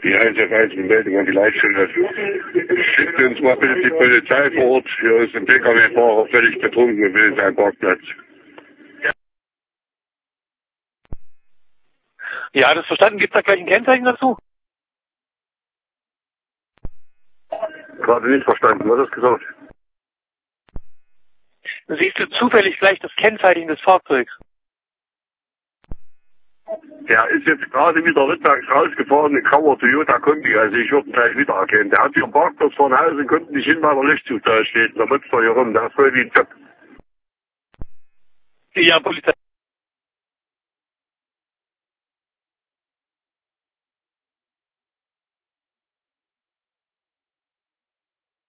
Die 111 Meldung an die Leitstelle. Schickt uns mal bitte die Polizei vor Ort. Hier ist ein Pkw-Fahrer völlig betrunken und will in seinen Parkplatz. Ja, das verstanden. Gibt es da gleich ein Kennzeichen dazu? Gerade nicht verstanden, was hast du gesagt? Siehst du zufällig gleich das Kennzeichen des Fahrzeugs? Der ist jetzt gerade wieder rückwärts rausgefahren, ein grauer Toyota Kombi, also ich würde ihn gleich wiedererkennen. Der hat hier einen Parkplatz vor dem Haus und konnte nicht hin, weil der Lichtzug da steht. Da mutzt er hier rum, der ist voll wie ein Zöpf. Ja, Polizei.